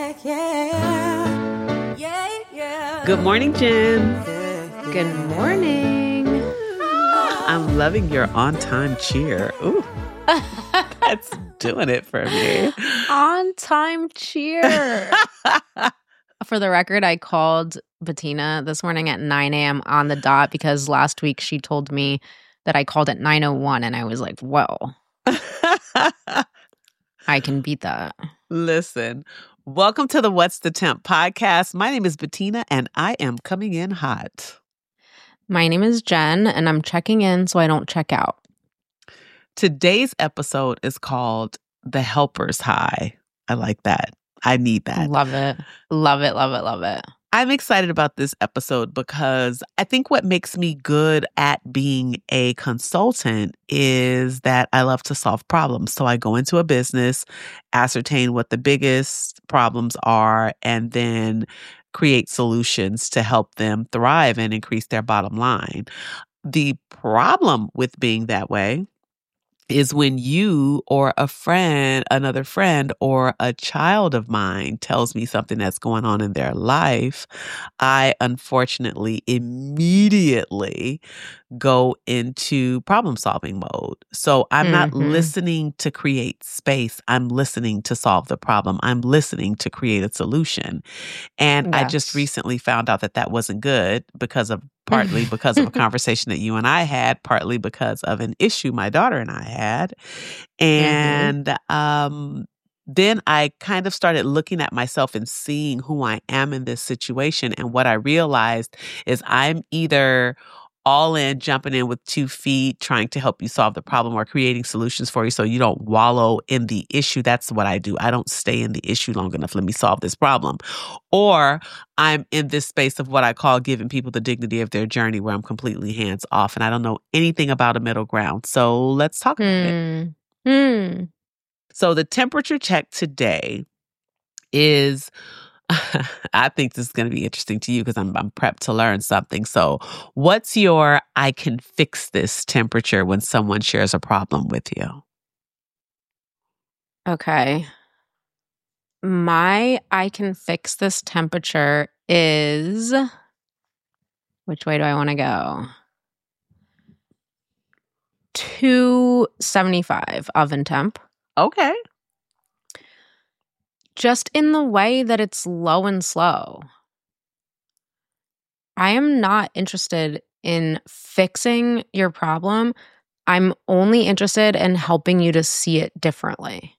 Good morning, Jen. Good morning. I'm loving your on-time cheer. Ooh, that's doing it for me. On-time cheer. For the record, I called Bettina this morning at 9 a.m. on the dot because last week she told me that I called at 9:01, and I was like, whoa, I can beat that. Listen, welcome to the What's the Temp podcast. My name is Bettina, and I am coming in hot. My name is Jen, and I'm checking in so I don't check out. Today's episode is called The Helper's High. I like that. I need that. Love it. Love it, love it, love it. I'm excited about this episode because I think what makes me good at being a consultant is that I love to solve problems. So I go into a business, ascertain what the biggest problems are, and then create solutions to help them thrive and increase their bottom line. The problem with being that way is when you or a friend, another friend, or a child of mine tells me something that's going on in their life, I unfortunately immediately go into problem-solving mode. So I'm not listening to create space. I'm listening to solve the problem. I'm listening to create a solution. And I just recently found out that that wasn't good partly because of a conversation that you and I had, partly because of an issue my daughter and I had. And then I kind of started looking at myself and seeing who I am in this situation. And what I realized is I'm either all in, jumping in with 2 feet, trying to help you solve the problem or creating solutions for you so you don't wallow in the issue. That's what I do. I don't stay in the issue long enough. Let me solve this problem. Or I'm in this space of what I call giving people the dignity of their journey, where I'm completely hands off and I don't know anything about a middle ground. So let's talk about it. So the temperature check today is... I think this is going to be interesting to you because I'm prepped to learn something. So what's your I can fix this temperature when someone shares a problem with you? Okay. My I can fix this temperature is... Which way do I want to go? 275 oven temp. Okay. Just in the way that it's low and slow. I am not interested in fixing your problem. I'm only interested in helping you to see it differently.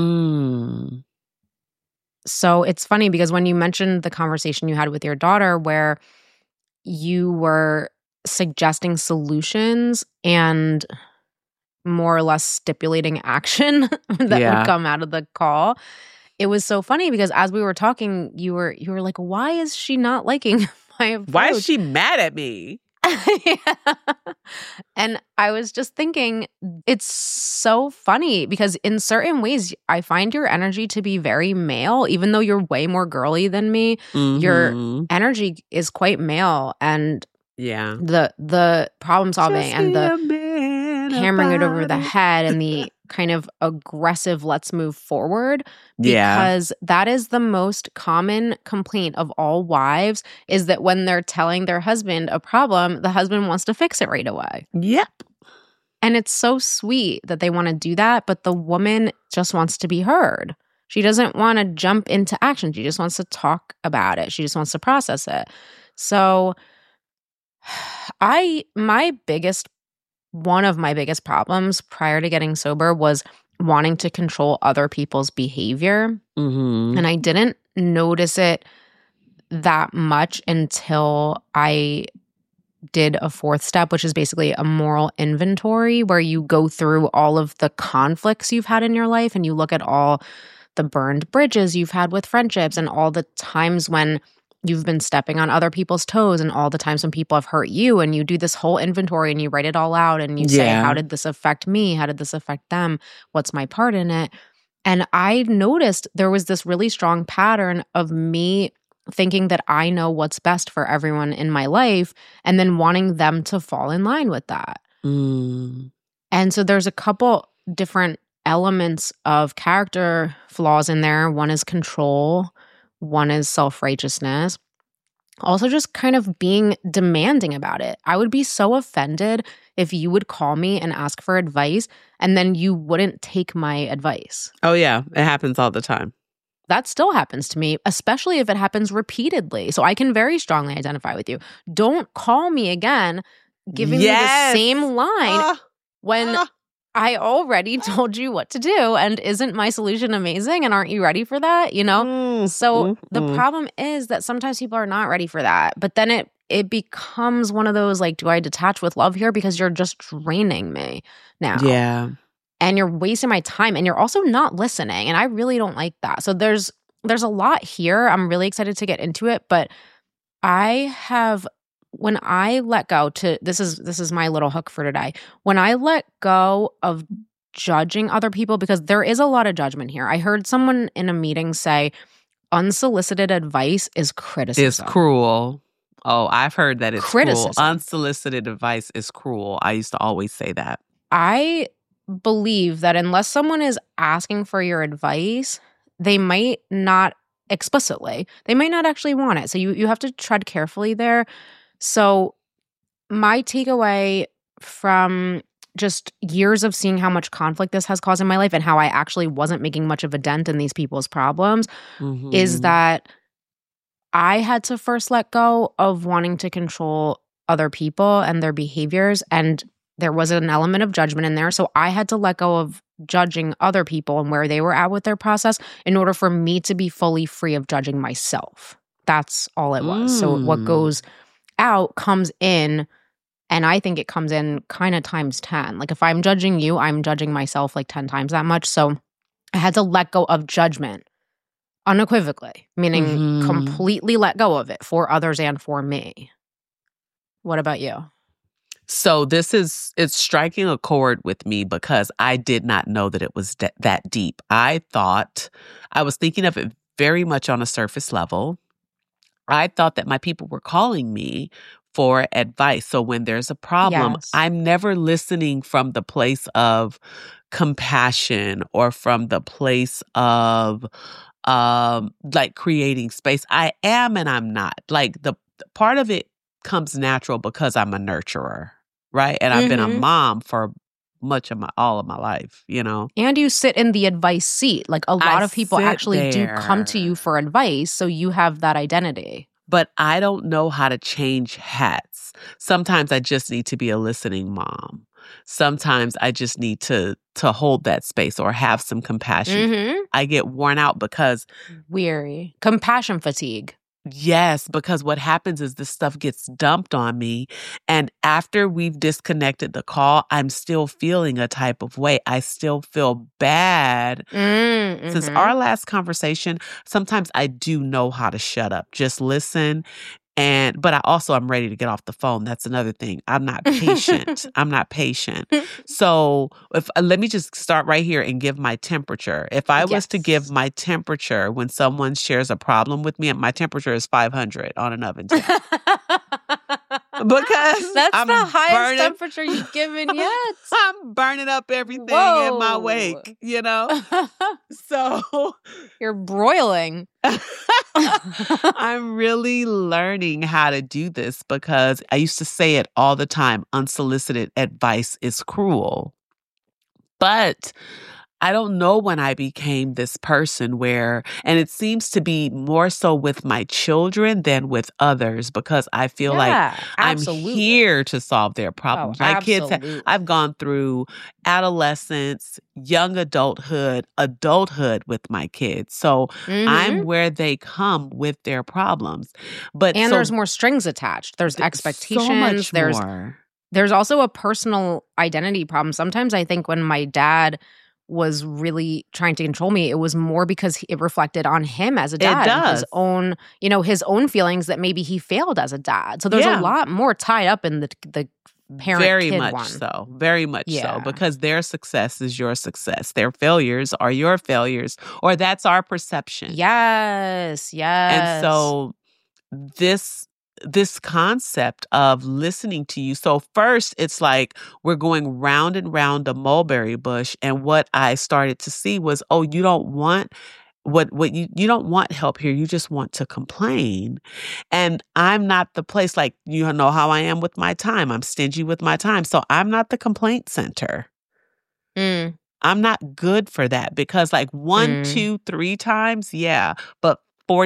So it's funny because when you mentioned the conversation you had with your daughter where you were suggesting solutions and more or less stipulating action that would come out of the call, it was so funny because as we were talking, you were like, why is she not liking my approach? Why is she mad at me? And I was just thinking, it's so funny because in certain ways, I find your energy to be very male, even though you're way more girly than me. Your energy is quite male, and the problem solving and the hammering it over the head and the kind of aggressive let's move forward, because that is the most common complaint of all wives, is that when they're telling their husband a problem, the husband wants to fix it right away. Yep. And it's so sweet that they want to do that, but the woman just wants to be heard. She doesn't want to jump into action. She just wants to talk about it. She just wants to process it. So one of my biggest problems prior to getting sober was wanting to control other people's behavior. And I didn't notice it that much until I did a 4th step, which is basically a moral inventory, where you go through all of the conflicts you've had in your life and you look at all the burned bridges you've had with friendships and all the times when you've been stepping on other people's toes and all the times when people have hurt you, and you do this whole inventory and you write it all out and you say, how did this affect me? How did this affect them? What's my part in it? And I noticed there was this really strong pattern of me thinking that I know what's best for everyone in my life and then wanting them to fall in line with that. And so there's a couple different elements of character flaws in there. One is control, one is self-righteousness. Also, just kind of being demanding about it. I would be so offended if you would call me and ask for advice and then you wouldn't take my advice. Oh, yeah. It happens all the time. That still happens to me, especially if it happens repeatedly. So I can very strongly identify with you. Don't call me again giving me the same line when I already told you what to do. And isn't my solution amazing? And aren't you ready for that? You know? So the problem is that sometimes people are not ready for that. But then it becomes one of those, like, do I detach with love here? Because you're just draining me now. Yeah. And you're wasting my time. And you're also not listening. And I really don't like that. So there's a lot here. I'm really excited to get into it. But when I let go this is my little hook for today. When I let go of judging other people, because there is a lot of judgment here. I heard someone in a meeting say, unsolicited advice is criticism. It's cruel. Oh, I've heard that it's criticism. Cruel. Unsolicited advice is cruel. I used to always say that. I believe that unless someone is asking for your advice, they might not explicitly. They might not actually want it. So you have to tread carefully there. So my takeaway from just years of seeing how much conflict this has caused in my life and how I actually wasn't making much of a dent in these people's problems is that I had to first let go of wanting to control other people and their behaviors. And there was an element of judgment in there. So I had to let go of judging other people and where they were at with their process in order for me to be fully free of judging myself. That's all it was. So what goes out comes in, and I think it comes in kind of times 10. Like if I'm judging you, I'm judging myself like 10 times that much. So I had to let go of judgment unequivocally, meaning completely let go of it for others and for me. What about you? So it's striking a chord with me because I did not know that it was that deep. I was thinking of it very much on a surface level. I thought that my people were calling me for advice. So when there's a problem, I'm never listening from the place of compassion or from the place of like creating space. I am and I'm not. Like the part of it comes natural because I'm a nurturer, right? And I've been a mom for all of my life, you know? And you sit in the advice seat. Like a lot of people actually do come to you for advice, so you have that identity. But I don't know how to change hats. Sometimes I just need to be a listening mom. Sometimes I just need to hold that space or have some compassion. I get worn out because... Weary. Compassion fatigue. Yes, because what happens is this stuff gets dumped on me. And after we've disconnected the call, I'm still feeling a type of way. I still feel bad. Since our last conversation, sometimes I do know how to shut up, just listen. But I'm ready to get off the phone. That's another thing. I'm not patient. So let me just start right here and give my temperature. If I was to give my temperature when someone shares a problem with me, my temperature is 500 on an oven tip. Because that's the highest temperature you've given yet. I'm burning up everything in my wake, you know? So you're broiling. I'm really learning how to do this because I used to say it all the time. Unsolicited advice is cruel. But I don't know when I became this person and it seems to be more so with my children than with others because I feel like I'm here to solve their problems. My kids, I've gone through adolescence, young adulthood with my kids. So I'm where they come with their problems. And there's more strings attached. There's expectations. So much more. There's also a personal identity problem. Sometimes I think when my dad was really trying to control me, it was more because it reflected on him as a dad. It does. His own feelings that maybe he failed as a dad. So there's a lot more tied up in the parent-kid one. Very much so. Because their success is your success. Their failures are your failures. Or that's our perception. Yes. And so this concept of listening to you. So first, it's like we're going round and round a mulberry bush. And what I started to see was, you don't want what you don't want help here. You just want to complain. And I'm not the place, like, you know how I am with my time. I'm stingy with my time. So I'm not the complaint center. Mm. I'm not good for that because like 1, 2, 3 times, yeah. But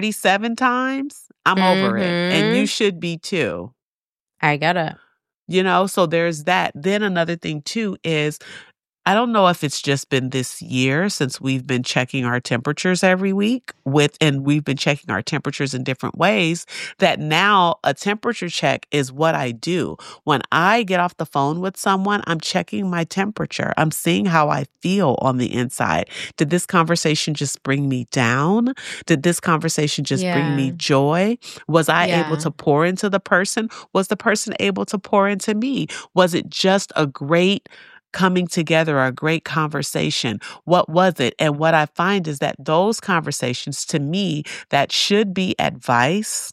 47 times, I'm over it. And you should be too. I get it. You know, so there's that. Then another thing too is, I don't know if it's just been this year since we've been checking our temperatures every week and we've been checking our temperatures in different ways, that now a temperature check is what I do. When I get off the phone with someone, I'm checking my temperature. I'm seeing how I feel on the inside. Did this conversation just bring me down? Did this conversation just bring me joy? Was I able to pour into the person? Was the person able to pour into me? Was it just a great coming together, a great conversation? What was it? And what I find is that those conversations, to me, that should be advice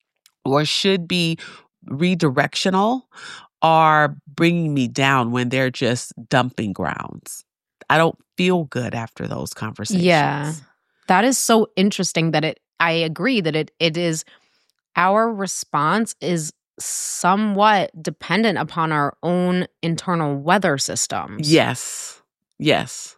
or should be redirectional, are bringing me down when they're just dumping grounds. I don't feel good after those conversations. Yeah. That is so interesting that I agree that it is, our response is somewhat dependent upon our own internal weather systems. Yes. Yes.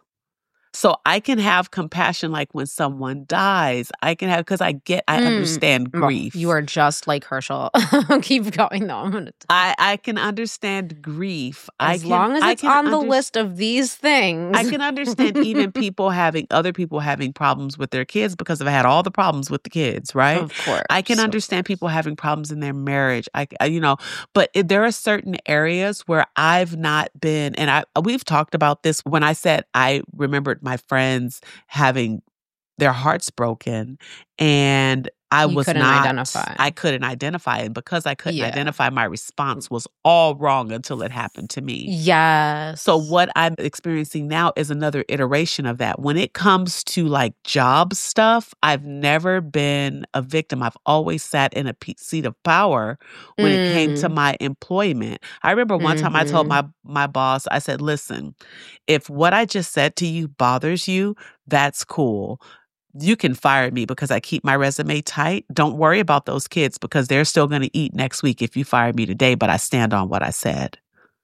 So I can have compassion, like when someone dies. I can have, because I understand grief. You are just like Herschel. Keep going though. I can understand grief. As long as it's on the list of these things. I can understand even other people having problems with their kids, because I've had all the problems with the kids, right? Of course. I can understand people having problems in their marriage. But there are certain areas where I've not been, and we've talked about this when I said I remembered my friends having their hearts broken, and I couldn't identify. And because I couldn't identify, my response was all wrong until it happened to me. Yes. So what I'm experiencing now is another iteration of that. When it comes to like job stuff, I've never been a victim. I've always sat in a seat of power when it came to my employment. I remember one time I told my boss, I said, listen, if what I just said to you bothers you, that's cool. You can fire me because I keep my resume tight. Don't worry about those kids because they're still going to eat next week if you fire me today, but I stand on what I said.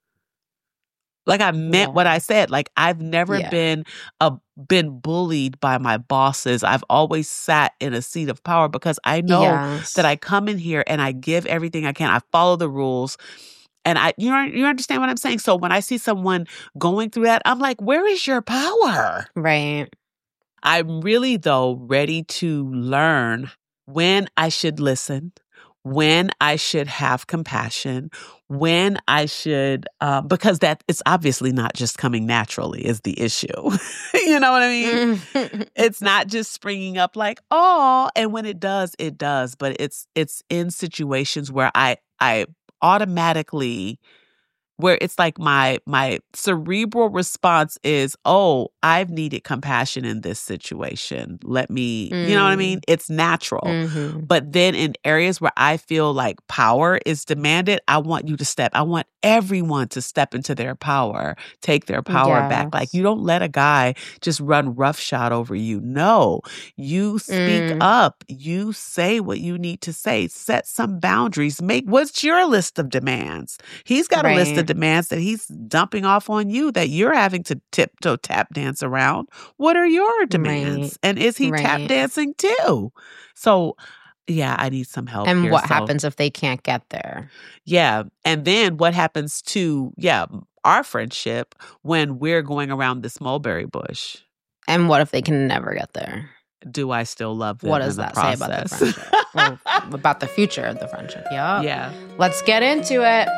Like I meant what I said. Like I've never been bullied by my bosses. I've always sat in a seat of power because I know that I come in here and I give everything I can. I follow the rules. And you understand what I'm saying? So when I see someone going through that, I'm like, where is your power? Right. I'm really, though, ready to learn when I should listen, when I should have compassion, when I should, because that it's obviously not just coming naturally is the issue. You know what I mean? It's not just springing up like, oh, and when it does, it does. But it's in situations where I automatically, where it's like my cerebral response is, oh, I've needed compassion in this situation. Let me, you know what I mean? It's natural. But then in areas where I feel like power is demanded, I want everyone to step into their power, take their power back. Like you don't let a guy just run roughshod over you. No, you speak up. You say what you need to say. Set some boundaries. What's your list of demands? He's got a list of demands that he's dumping off on you that you're having to tiptoe tap dance around. What are your demands? And is he tap dancing too? So yeah, I need some help. And what happens if they can't get there? Yeah. And then what happens to, our friendship when we're going around this mulberry bush? And what if they can never get there? Do I still love them? What does that say about the friendship? Well, about the future of the friendship. Yeah. Let's get into it.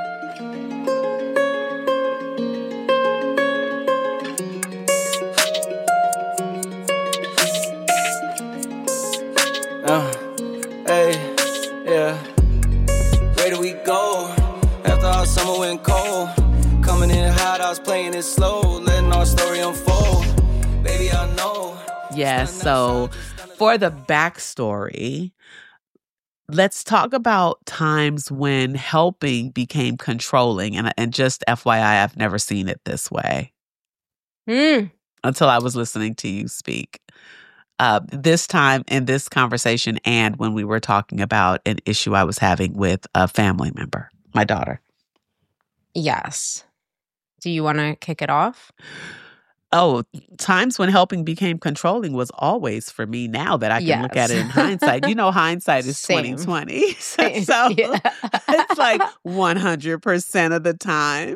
Where do we go? After our summer went cold, coming in hot, I was playing it slow, letting our story unfold. Baby, I know. Yes, so for the backstory, let's talk about times when helping became controlling. And just FYI, I've never seen it this way until I was listening to you speak. this time in this conversation and when we were talking about an issue I was having with a family member, my daughter. Yes. Do you want to kick it off? Oh, times when helping became controlling was always for me now that I can look at it in hindsight. You know, hindsight is 20/20. So it's like 100% of the time.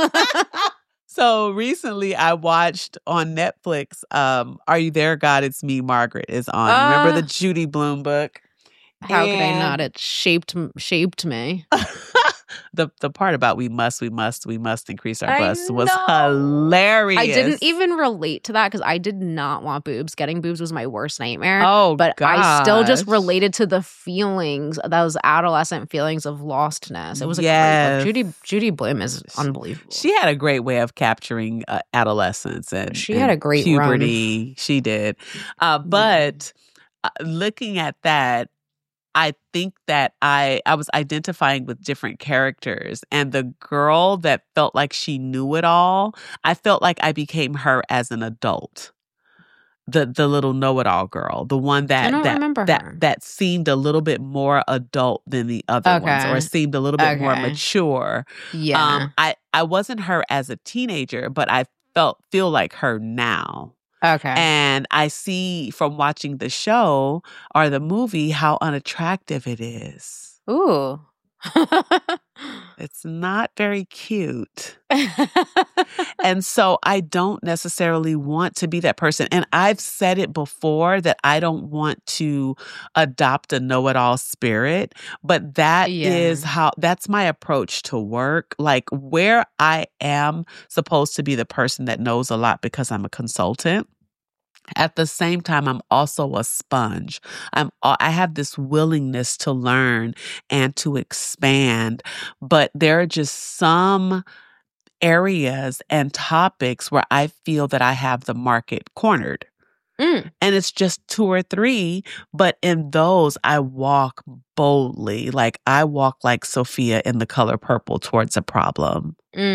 So recently I watched on Netflix, Are You There, God? It's Me, Margaret is on. Remember the Judy Blume book? How could I not? It shaped me. The part about we must increase our busts was hilarious. I didn't even relate to that because I did not want boobs. Getting boobs was my worst nightmare. Oh, but gosh. I still just related to the feelings, those adolescent feelings of lostness. It was a great book. Judy Blume is unbelievable. She had a great way of capturing adolescence and she had a great puberty. Run. She did, but looking at that, I think that I was identifying with different characters, and the girl that felt like she knew it all, I felt like I became her as an adult. The little know-it-all girl, the one that seemed a little bit more adult than the other ones, or seemed a little bit more mature. Yeah, I wasn't her as a teenager, but I feel like her now. Okay. And I see from watching the show or the movie how unattractive it is. Ooh. It's not very cute. And so I don't necessarily want to be that person. And I've said it before that I don't want to adopt a know-it-all spirit, but that's my approach to work. Like where I am supposed to be the person that knows a lot because I'm a consultant. At the same time, I'm also a sponge. I have this willingness to learn and to expand, but there are just some areas and topics where I feel that I have the market cornered. And it's just 2 or 3, but in those, I walk boldly. Like I walk like Sophia in The Color Purple towards a problem.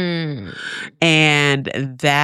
And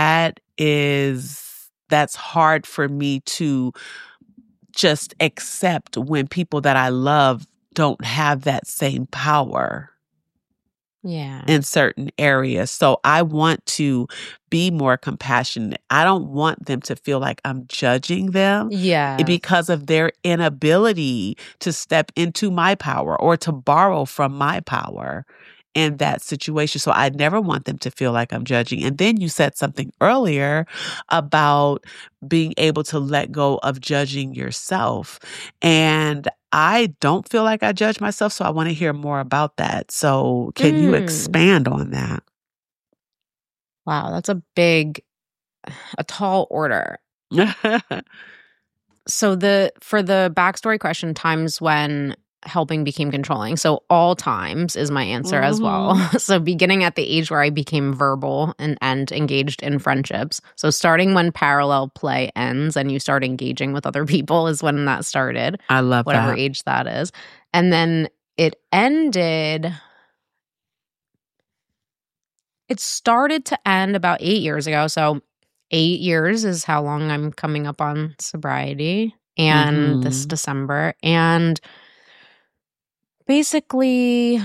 that's hard for me to just accept when people that I love don't have that same power. Yeah. In certain areas. So I want to be more compassionate. I don't want them to feel like I'm judging them because of their inability to step into my power or to borrow from my power in that situation. So I never want them to feel like I'm judging. And then you said something earlier about being able to let go of judging yourself. And I don't feel like I judge myself, so I want to hear more about that. So can you expand on that? Wow, that's a tall order. So for the backstory question, times when helping became controlling. So all times is my answer as well. So beginning at the age where I became verbal and engaged in friendships. So starting when parallel play ends and you start engaging with other people is when that started. I love whatever age that is. And then it ended. It started to end about 8 years ago. So 8 years is how long I'm coming up on sobriety. And this December. And basically,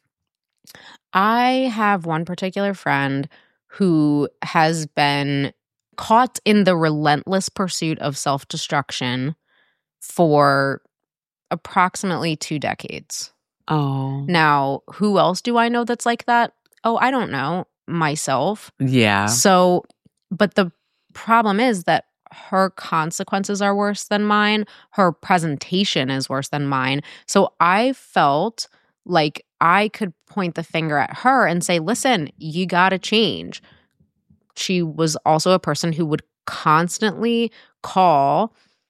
I have one particular friend who has been caught in the relentless pursuit of self-destruction for approximately 2 decades. Oh. Now, who else do I know that's like that? Oh, I don't know. Myself. Yeah. So, but the problem is that her consequences are worse than mine. Her presentation is worse than mine. So I felt like I could point the finger at her and say, listen, you got to change. She was also a person who would constantly call,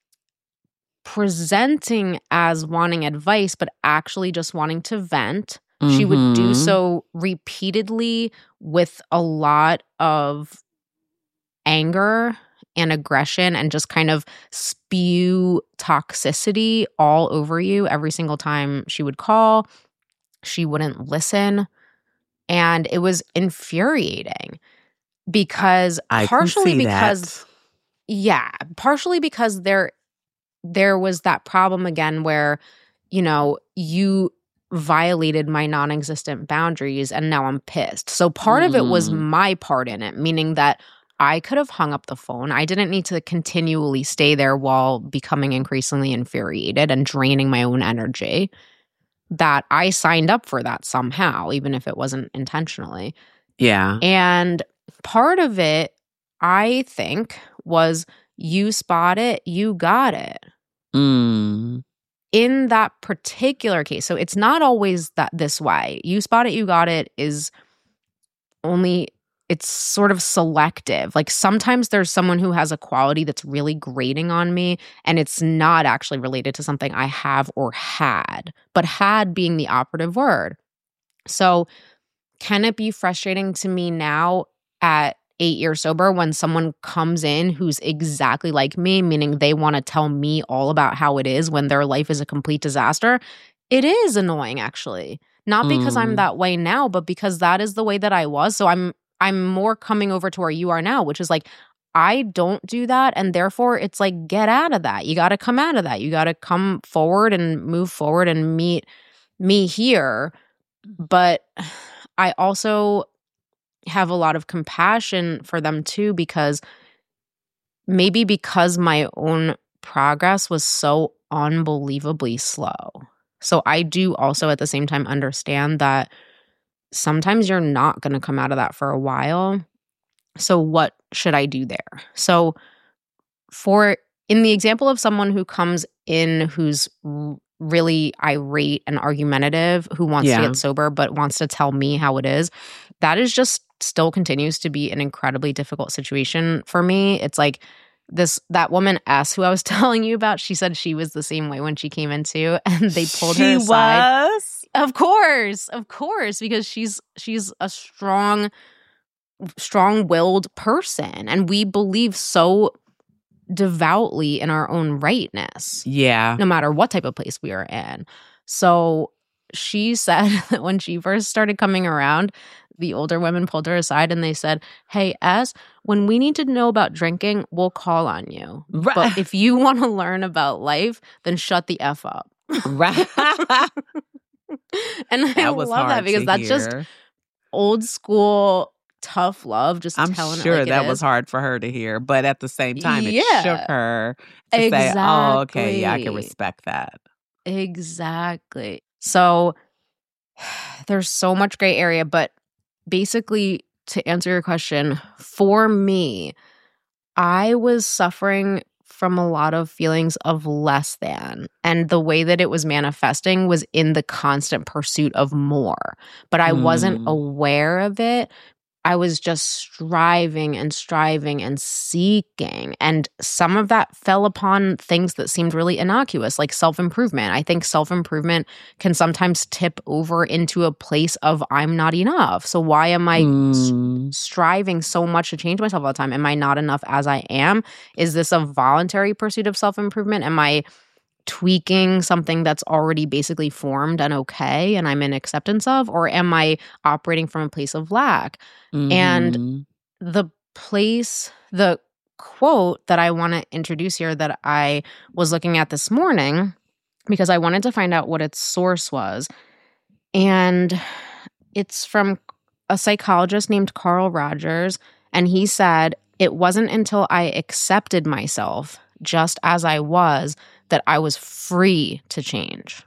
presenting as wanting advice, but actually just wanting to vent. She would do so repeatedly with a lot of anger and aggression and just kind of spew toxicity all over you every single time she would call. She wouldn't listen. And it was infuriating partially because there there was that problem again where, you know, you violated my non-existent boundaries and now I'm pissed. So part of it was my part in it, meaning that I could have hung up the phone. I didn't need to continually stay there while becoming increasingly infuriated and draining my own energy. That I signed up for that somehow, even if it wasn't intentionally. Yeah. And part of it, I think, was you spot it, you got it. In that particular case. So it's not always that this way. You spot it, you got it is only, it's sort of selective. Like sometimes there's someone who has a quality that's really grating on me and it's not actually related to something I have or had, but had being the operative word. So can it be frustrating to me now at 8 years sober when someone comes in who's exactly like me, meaning they want to tell me all about how it is when their life is a complete disaster? It is annoying, actually. Not because I'm that way now, but because that is the way that I was. So I'm more coming over to where you are now, which is like, I don't do that. And therefore, it's like, get out of that. You got to come out of that. You got to come forward and move forward and meet me here. But I also have a lot of compassion for them too, because maybe because my own progress was so unbelievably slow. So I do also at the same time understand that sometimes you're not going to come out of that for a while. So what should I do there? So in the example of someone who comes in who's really irate and argumentative, who wants to get sober but wants to tell me how it is, that is just still continues to be an incredibly difficult situation for me. It's like that woman S who I was telling you about, she said she was the same way when she came in too, and they pulled her aside. Of course, because she's a strong-willed person, and we believe so devoutly in our own rightness. Yeah. No matter what type of place we are in. So she said that when she first started coming around, the older women pulled her aside and they said, "Hey, S, when we need to know about drinking, we'll call on you. Right. But if you want to learn about life, then shut the F up." Right. And I love that because that's just old school tough love. Just I'm telling sure it like that it was is. hard for her to hear, but at the same time, it shook her to say, "Oh, okay, yeah, I can respect that." Exactly. So there's so much gray area, but basically, to answer your question, for me, I was suffering from a lot of feelings of less than. And the way that it was manifesting was in the constant pursuit of more. But I wasn't aware of it. I was just striving and seeking. And some of that fell upon things that seemed really innocuous, like self-improvement. I think self-improvement can sometimes tip over into a place of I'm not enough. So why am I striving so much to change myself all the time? Am I not enough as I am? Is this a voluntary pursuit of self-improvement? Am I tweaking something that's already basically formed and okay and I'm in acceptance of? Or am I operating from a place of lack? And the quote that I want to introduce here that I was looking at this morning, because I wanted to find out what its source was. And it's from a psychologist named Carl Rogers. And he said, "It wasn't until I accepted myself just as I was that I was free to change."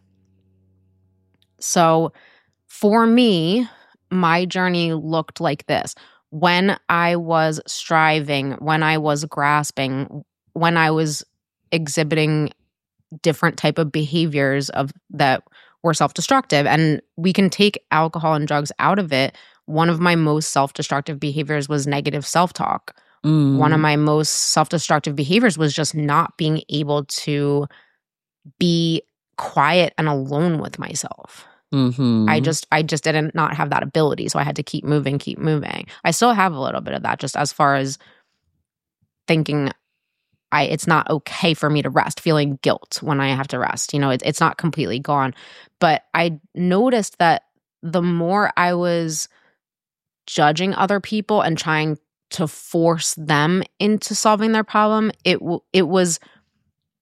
So for me, my journey looked like this. When I was striving, when I was grasping, when I was exhibiting different type of behaviors that were self-destructive, and we can take alcohol and drugs out of it. One of my most self-destructive behaviors was negative self-talk. One of my most self-destructive behaviors was just not being able to be quiet and alone with myself. I just didn't not have that ability. So I had to keep moving. I still have a little bit of that, just as far as thinking it's not okay for me to rest, feeling guilt when I have to rest. You know, it's not completely gone. But I noticed that the more I was judging other people and trying to force them into solving their problem, it was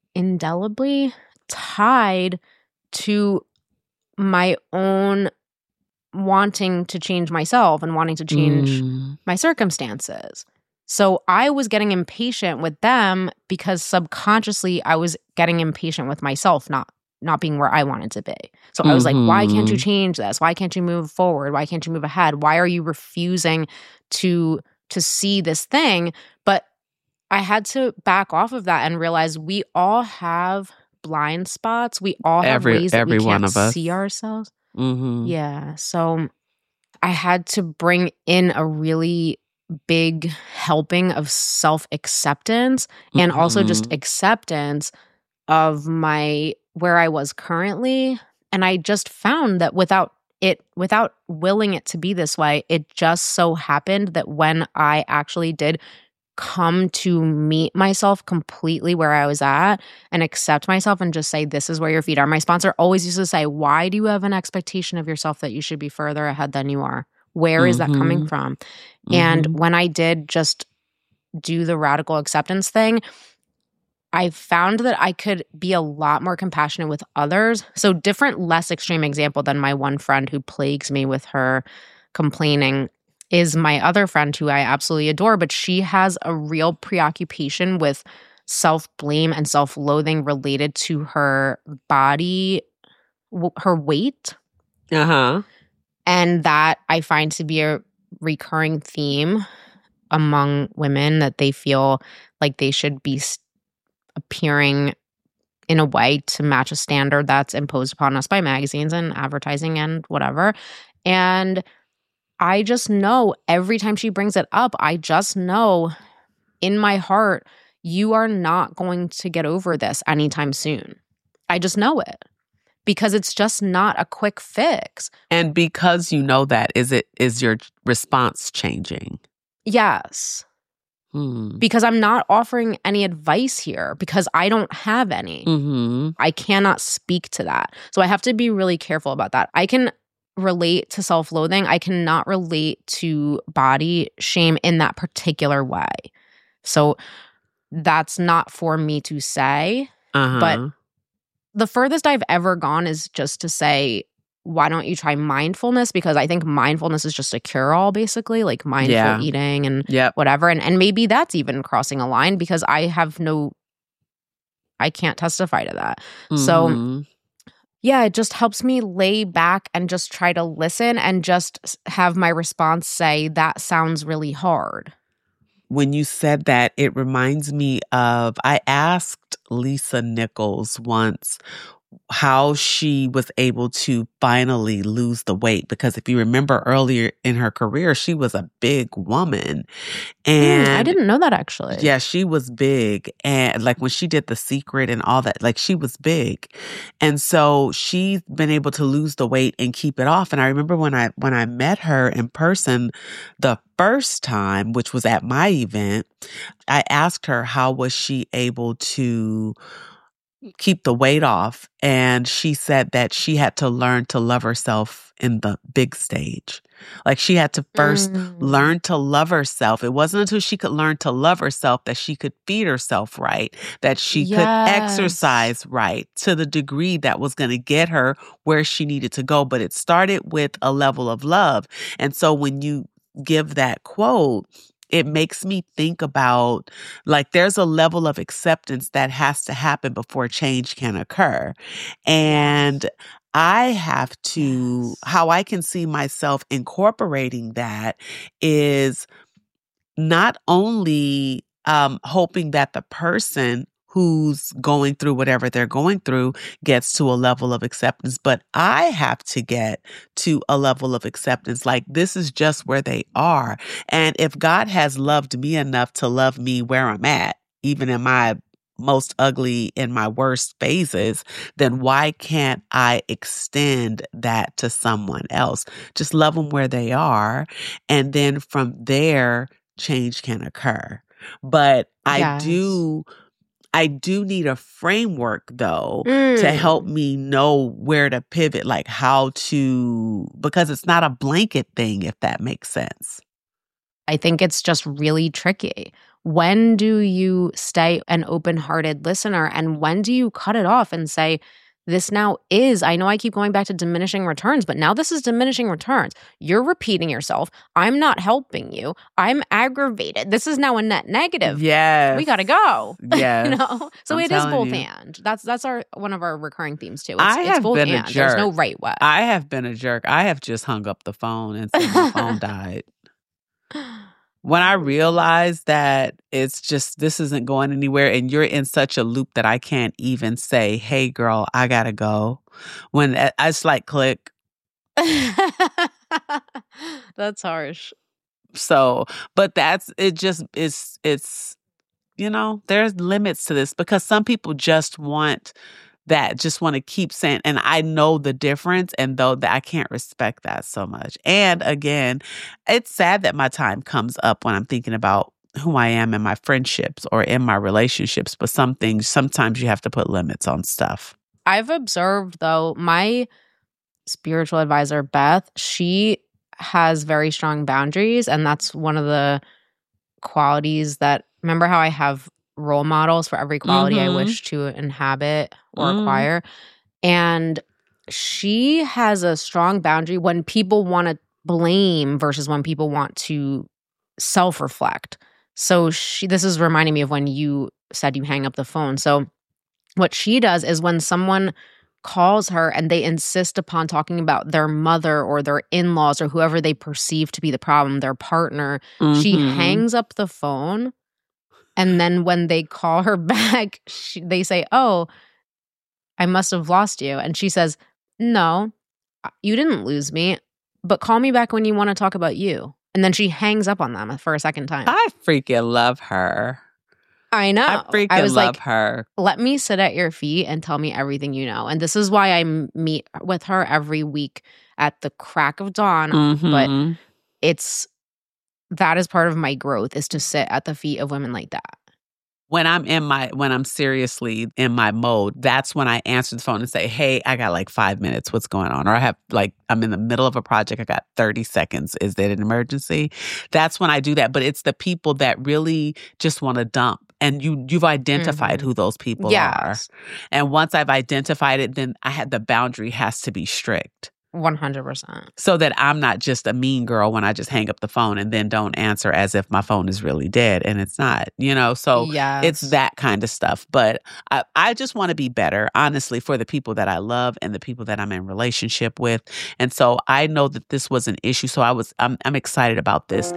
indelibly tied to my own wanting to change myself and wanting to change my circumstances. So I was getting impatient with them because subconsciously I was getting impatient with myself, not being where I wanted to be. So I was like, why can't you change this? Why can't you move forward? Why can't you move ahead? Why are you refusing to see this thing? But I had to back off of that and realize we all have blind spots. We all have ways that we can't see ourselves. Yeah. So I had to bring in a really big helping of self-acceptance and also just acceptance of where I was currently. And I just found that without willing it to be this way, it just so happened that when I actually did come to meet myself completely where I was at and accept myself and just say, this is where your feet are. My sponsor always used to say, why do you have an expectation of yourself that you should be further ahead than you are? Where is that coming from? And when I did just do the radical acceptance thing, I found that I could be a lot more compassionate with others. So different, less extreme example than my one friend who plagues me with her complaining is my other friend who I absolutely adore, but she has a real preoccupation with self-blame and self-loathing related to her body, her weight. And that I find to be a recurring theme among women, that they feel like they should be appearing in a way to match a standard that's imposed upon us by magazines and advertising and whatever. And I just know every time she brings it up, I just know in my heart, you are not going to get over this anytime soon. I just know it. Because it's just not a quick fix. And because you know that, is your response changing? Yes. Because I'm not offering any advice here because I don't have any. I cannot speak to that. So I have to be really careful about that. I can relate to self-loathing. I cannot relate to body shame in that particular way. So that's not for me to say. But the furthest I've ever gone is just to say, why don't you try mindfulness? Because I think mindfulness is just a cure-all, basically, like mindful eating and whatever. And maybe that's even crossing a line because I can't testify to that. So yeah, it just helps me lay back and just try to listen and just have my response say, that sounds really hard. When you said that, it reminds me of, I asked Lisa Nichols once how she was able to finally lose the weight. Because if you remember earlier in her career, she was a big woman. And I didn't know that actually. Yeah, she was big. And like when she did The Secret and all that, like she was big. And so she's been able to lose the weight and keep it off. And I remember when I met her in person the first time, which was at my event, I asked her how was she able to keep the weight off. And she said that she had to learn to love herself in the big stage. Like she had to first learn to love herself. It wasn't until she could learn to love herself that she could feed herself right, that she could exercise right to the degree that was going to get her where she needed to go. But it started with a level of love. And so when you give that quote, it makes me think about, like, there's a level of acceptance that has to happen before change can occur. And I have to, how I can see myself incorporating that is not only hoping that the person who's going through whatever they're going through gets to a level of acceptance, but I have to get to a level of acceptance. Like, this is just where they are. And if God has loved me enough to love me where I'm at, even in my most ugly, in my worst phases, then why can't I extend that to someone else? Just love them where they are. And then from there, change can occur. But I do need a framework, though, to help me know where to pivot, like how to, because it's not a blanket thing, if that makes sense. I think it's just really tricky When do you stay an open-hearted listener? And when do you cut it off and say, this now is, I know I keep going back to diminishing returns, but now this is diminishing returns. You're repeating yourself. I'm not helping you. I'm aggravated. This is now a net negative. Yes. We got to go. Yes. So it is both and. That's one of our recurring themes too. It's both and. There's no right way. I have been a jerk. I have just hung up the phone and said my phone died. When I realized that it's just, this isn't going anywhere and you're in such a loop that I can't even say, hey, girl, I got to go. When I just like click. That's harsh. So, but it just, it's, there's limits to this because some people just want to keep saying, and I know the difference, and though that I can't respect that so much. And again, it's sad that my time comes up when I'm thinking about who I am in my friendships or in my relationships, but sometimes you have to put limits on stuff. I've observed, though, my spiritual advisor, Beth, she has very strong boundaries, and that's one of the qualities that, remember how I have role models for every quality I wish to inhabit or acquire. And she has a strong boundary when people want to blame versus when people want to self-reflect. So this is reminding me of when you said you hang up the phone. So what she does is when someone calls her and they insist upon talking about their mother or their in-laws or whoever they perceive to be the problem, their partner, she hangs up the phone. And then when they call her back, they say, oh, I must have lost you. And she says, no, you didn't lose me, but call me back when you want to talk about you. And then she hangs up on them for a second time. I freaking love her. I know. I was love her. Let me sit at your feet and tell me everything you know. And this is why I meet with her every week at the crack of dawn. But that is part of my growth, is to sit at the feet of women like that. When I'm seriously in my mode, that's when I answer the phone and say, hey, I got like 5 minutes. What's going on? Or I'm in the middle of a project. I got 30 seconds. Is that an emergency? That's when I do that. But it's the people that really just want to dump. And you've identified who those people are. And once I've identified it, then the boundary has to be strict. 100%. So that I'm not just a mean girl when I just hang up the phone and then don't answer as if my phone is really dead, and it's not, So it's that kind of stuff. But I just want to be better, honestly, for the people that I love and the people that I'm in relationship with. And so I know that this was an issue. So I'm excited about this.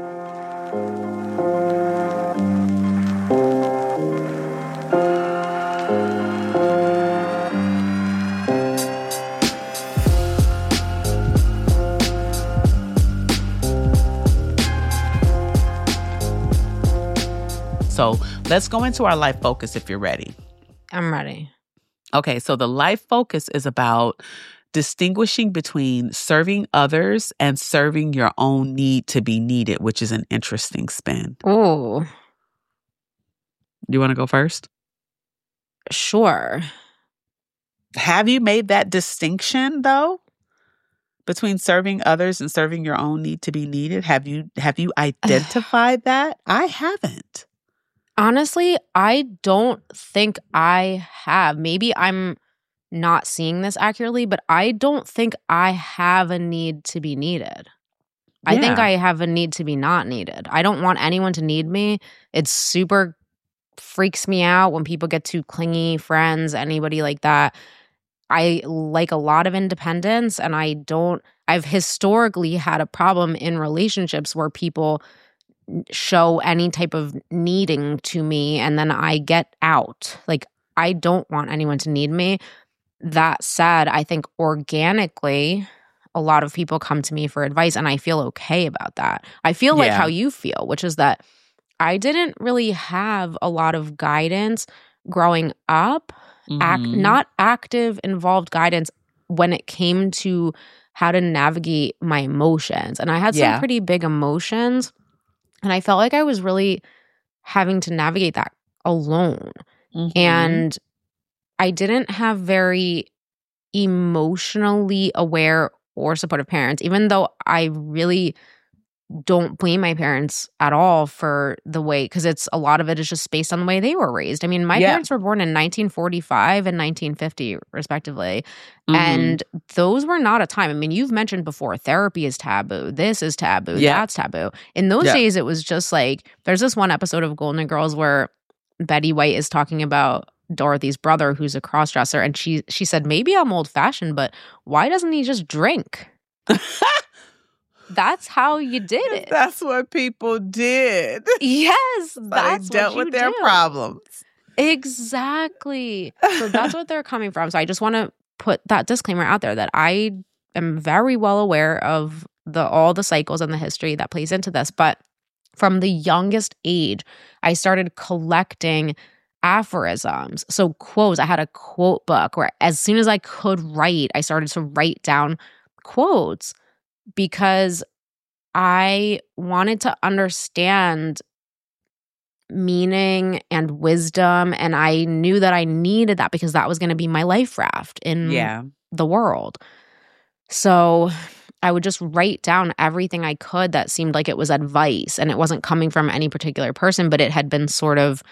So let's go into our life focus if you're ready. I'm ready. Okay, so the life focus is about distinguishing between serving others and serving your own need to be needed, which is an interesting spin. Ooh. You want to go first? Sure. Have you made that distinction, though, between serving others and serving your own need to be needed? Have you identified that? I haven't. Honestly, I don't think I have. Maybe I'm not seeing this accurately, but I don't think I have a need to be needed. I think I have a need to be not needed. I don't want anyone to need me. It super freaks me out when people get too clingy, friends, anybody like that. I like a lot of independence, and I've historically had a problem in relationships where people show any type of needing to me and then I get out. Like, I don't want anyone to need me. That said, I think organically a lot of people come to me for advice, and I feel okay about that. I feel like how you feel, which is that I didn't really have a lot of guidance growing up, not active, involved guidance when it came to how to navigate my emotions. And I had some pretty big emotions. And I felt like I was really having to navigate that alone. And I didn't have very emotionally aware or supportive parents, even though I really don't blame my parents at all for the way, because it's a lot of it is just based on the way they were raised. I mean, my parents were born in 1945 and 1950, respectively. And those were not a time. I mean, you've mentioned before, therapy is taboo. This is taboo. That's taboo. In those days, it was just like, there's this one episode of Golden Girls where Betty White is talking about Dorothy's brother, who's a crossdresser. And she said, maybe I'm old fashioned, but why doesn't he just drink? That's how you did it. That's what people did. Yes, that's they dealt with their problems. Exactly. So that's what they're coming from. So I just want to put that disclaimer out there that I am very well aware of all the cycles and the history that plays into this. But from the youngest age, I started collecting aphorisms. So quotes. I had a quote book where as soon as I could write, I started to write down quotes, because I wanted to understand meaning and wisdom, and I knew that I needed that because that was going to be my life raft in the world. So I would just write down everything I could that seemed like it was advice, and it wasn't coming from any particular person, but it had been sort of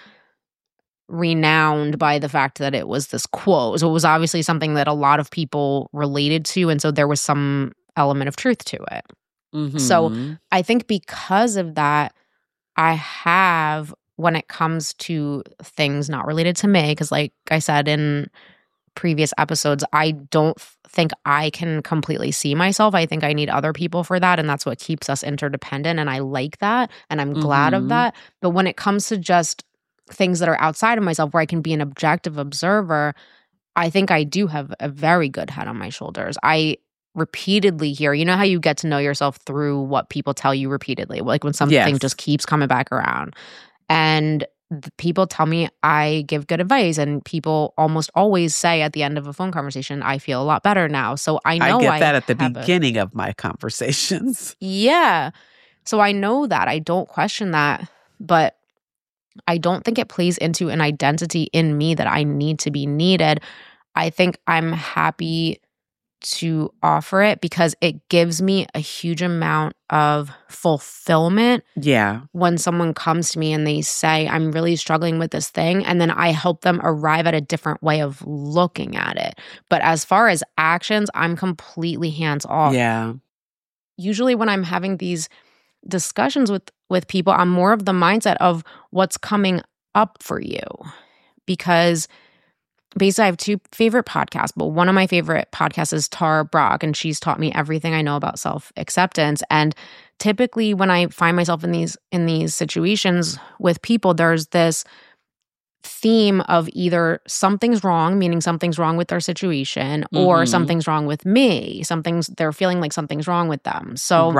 renowned by the fact that it was this quote. So it was obviously something that a lot of people related to, and so there was some element of truth to it. So I think because of that, I have, when it comes to things not related to me, because like I said in previous episodes, I don't think I can completely see myself. I think I need other people for that, and that's what keeps us interdependent, and I like that, and I'm glad of that. But when it comes to just things that are outside of myself, where I can be an objective observer, I think I do have a very good head on my shoulders. I repeatedly hear, you know how you get to know yourself through what people tell you repeatedly, like when something just keeps coming back around. And people tell me I give good advice, and people almost always say at the end of a phone conversation, I feel a lot better now. So I know I get that at the beginning of my conversations. Yeah. So I know that. I don't question that, but I don't think it plays into an identity in me that I need to be needed. I think I'm happy to offer it because it gives me a huge amount of fulfillment. Yeah. When someone comes to me and they say, I'm really struggling with this thing, and then I help them arrive at a different way of looking at it. But as far as actions, I'm completely hands off. Yeah. Usually when I'm having these discussions with people, I'm more of the mindset of what's coming up for you, because basically I have two favorite podcasts, but one of my favorite podcasts is Tara Brach, and she's taught me everything I know about self-acceptance. And typically when I find myself in these situations with people, there's this theme of either something's wrong, meaning something's wrong with their situation, or something's wrong with me. They're feeling like something's wrong with them. So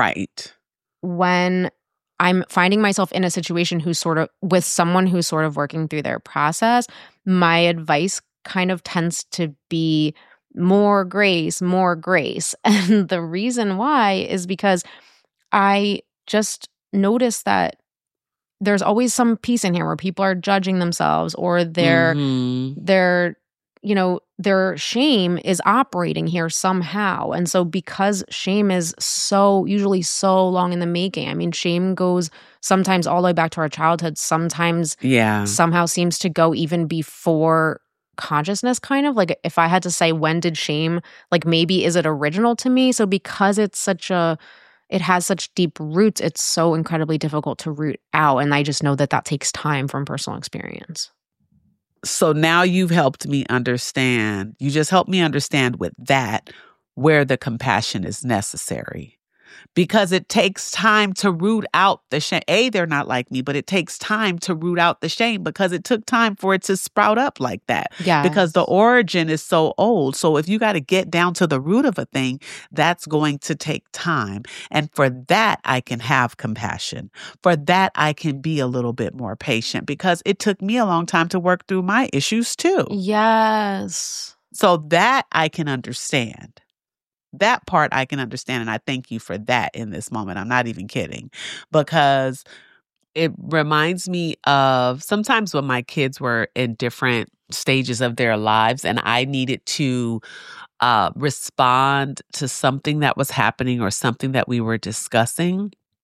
when I'm finding myself in a situation with someone who's sort of working through their process, my advice kind of tends to be more grace. And the reason why is because I just notice that there's always some piece in here where people are judging themselves, or their shame is operating here somehow. And so because shame is usually so long in the making, I mean, shame goes sometimes all the way back to our childhood, sometimes somehow seems to go even before consciousness, kind of. Like if I had to say, when did shame, like maybe is it original to me? So because it has such deep roots, it's so incredibly difficult to root out. And I just know that takes time from personal experience. So now you've helped me understand. You just helped me understand with that where the compassion is necessary. Because it takes time to root out the shame. They're not like me, but it takes time to root out the shame because it took time for it to sprout up like that. Yeah. Because the origin is so old. So if you got to get down to the root of a thing, that's going to take time. And for that, I can have compassion. For that, I can be a little bit more patient because it took me a long time to work through my issues too. Yes. So that I can understand. That part I can understand, and I thank you for that in this moment. I'm not even kidding, because it reminds me of sometimes when my kids were in different stages of their lives and I needed to respond to something that was happening or something that we were discussing.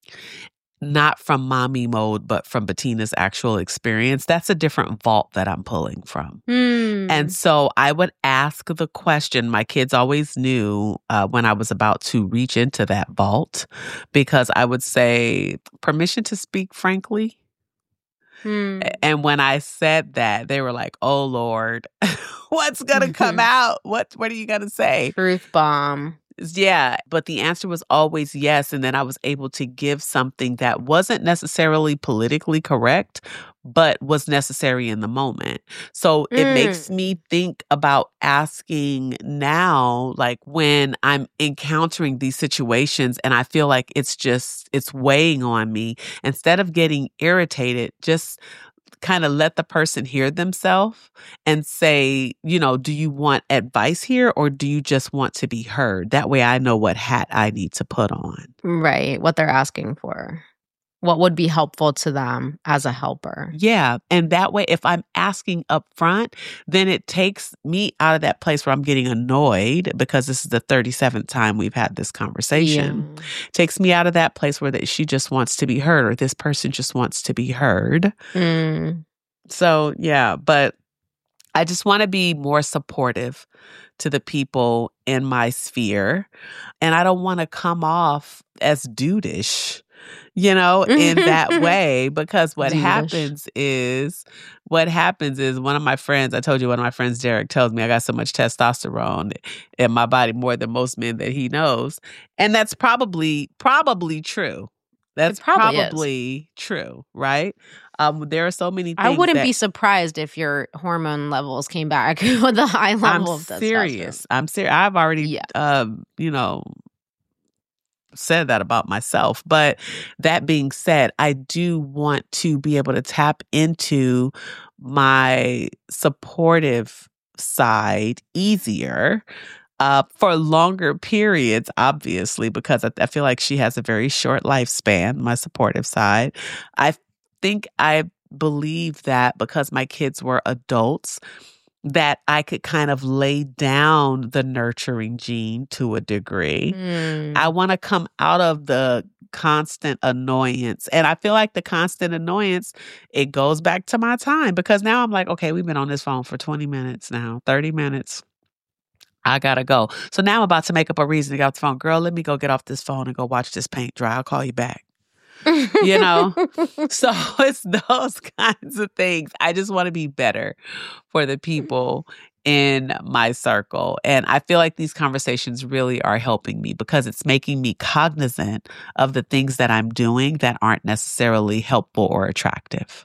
not from mommy mode, but from Bettina's actual experience, that's a different vault that I'm pulling from. And so I would ask the question. My kids always knew when I was about to reach into that vault, because I would say, permission to speak frankly. And when I said that, they were like, oh, Lord, what's going to come out? What are you going to say? Truth bomb. Yeah, but the answer was always yes. And then I was able to give something that wasn't necessarily politically correct, but was necessary in the moment. So it makes me think about asking now, like when I'm encountering these situations and I feel like it's weighing on me, instead of getting irritated, just kind of let the person hear themselves and say, do you want advice here or do you just want to be heard? That way I know what hat I need to put on. Right. What they're asking for. What would be helpful to them as a helper. Yeah. And that way, if I'm asking up front, then it takes me out of that place where I'm getting annoyed, because this is the 37th time we've had this conversation. Yeah. Takes me out of that place where she just wants to be heard, or this person just wants to be heard. So, yeah, but I just want to be more supportive to the people in my sphere. And I don't want to come off as dudeish, in that way, because what happens is one of my friends, I told you, one of my friends, Derek, tells me I got so much testosterone in my body, more than most men that he knows. And that's probably true. That's probably true, right? There are so many things. I wouldn't be surprised if your hormone levels came back with a high level of testosterone. I'm serious. I've already, said that about myself. But that being said, I do want to be able to tap into my supportive side easier for longer periods, obviously, because I feel like she has a very short lifespan, my supportive side. I think I believe that because my kids were adults, that I could kind of lay down the nurturing gene to a degree. I want to come out of the constant annoyance. And I feel like the constant annoyance, it goes back to my time, because now I'm like, okay, we've been on this phone for 20 minutes now, 30 minutes. I gotta go. So now I'm about to make up a reason to get off the phone. Girl, let me go get off this phone and go watch this paint dry. I'll call you back. So it's those kinds of things. I just want to be better for the people in my circle. And I feel like these conversations really are helping me, because it's making me cognizant of the things that I'm doing that aren't necessarily helpful or attractive.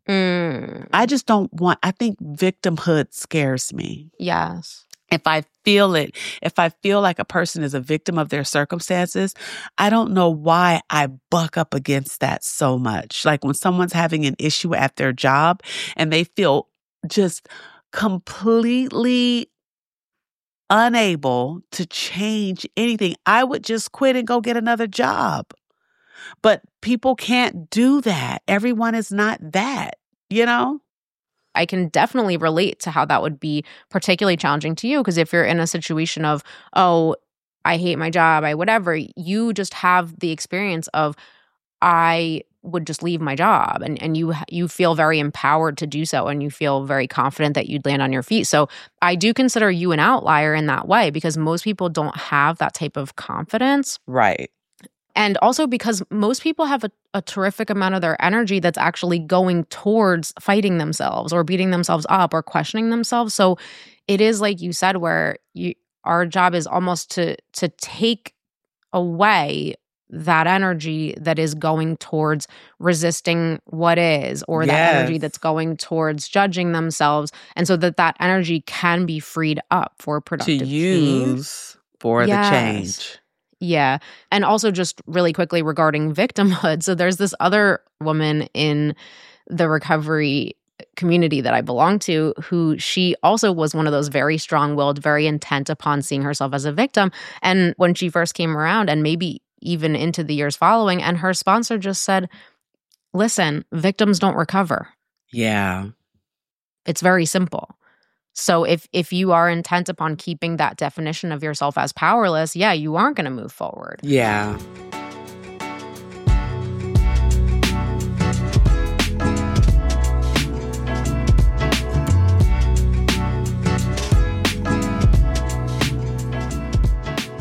I just I think victimhood scares me. Yes. If I feel like a person is a victim of their circumstances, I don't know why I buck up against that so much. Like when someone's having an issue at their job and they feel just completely unable to change anything, I would just quit and go get another job. But people can't do that. Everyone is not that, I can definitely relate to how that would be particularly challenging to you, because if you're in a situation of, oh, I hate my job, whatever, you just have the experience of, I would just leave my job, and you feel very empowered to do so, and you feel very confident that you'd land on your feet. So I do consider you an outlier in that way, because most people don't have that type of confidence. Right. And also because most people have a terrific amount of their energy that's actually going towards fighting themselves or beating themselves up or questioning themselves. So it is like you said, where our job is almost to take away that energy that is going towards resisting what is, or that energy that's going towards judging themselves. And so that energy can be freed up for productive to use for the change. Yeah. And also just really quickly regarding victimhood. So there's this other woman in the recovery community that I belong to who she also was one of those very strong-willed, very intent upon seeing herself as a victim. And when she first came around, and maybe even into the years following, and her sponsor just said, listen, victims don't recover. Yeah. It's very simple. So if you are intent upon keeping that definition of yourself as powerless, you aren't going to move forward. Yeah.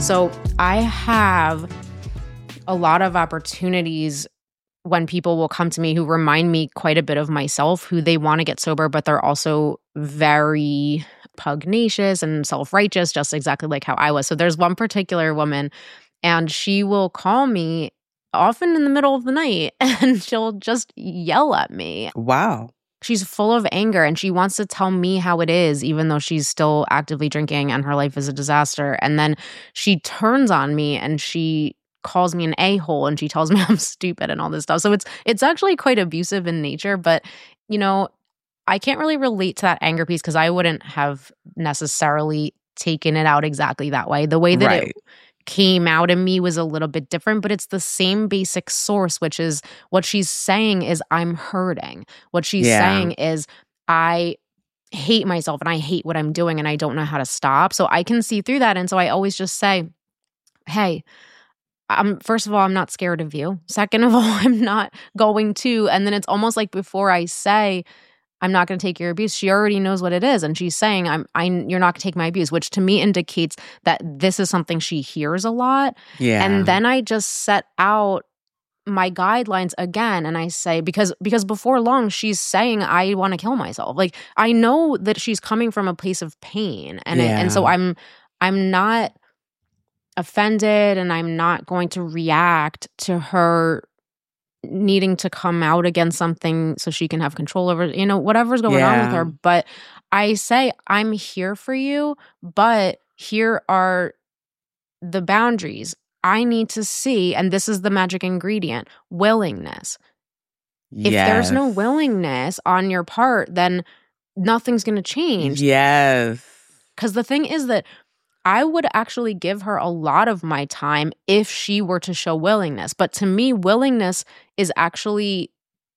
So I have a lot of opportunities when people will come to me who remind me quite a bit of myself, who they want to get sober, but they're also very pugnacious and self-righteous, just exactly like how I was. So there's one particular woman, and she will call me often in the middle of the night, and she'll just yell at me. Wow. She's full of anger, and she wants to tell me how it is, even though she's still actively drinking and her life is a disaster. And then she turns on me and she calls me an a-hole, and she tells me I'm stupid and all this stuff. So it's actually quite abusive in nature. But, you know, I can't really relate to that anger piece because I wouldn't have necessarily taken it out exactly that way. The way that it came out in me was a little bit different, but it's the same basic source, which is what she's saying is I'm hurting. What she's saying is I hate myself and I hate what I'm doing and I don't know how to stop. So I can see through that. And so I always just say, hey, first of all, I'm not scared of you. Second of all, I'm not going to. And then it's almost like before I say, I'm not going to take your abuse, she already knows what it is. And she's saying, you're not going to take my abuse, which to me indicates that this is something she hears a lot. Yeah. And then I just set out my guidelines again. And I say, because before long, she's saying, I want to kill myself. Like, I know that she's coming from a place of pain. And so I'm not offended, and I'm not going to react to her needing to come out against something so she can have control over, whatever's going on with her. But I say, I'm here for you, but here are the boundaries. I need to see, and this is the magic ingredient, willingness. If there's no willingness on your part, then nothing's going to change. Yes. Because the thing is that I would actually give her a lot of my time if she were to show willingness. But to me, willingness is actually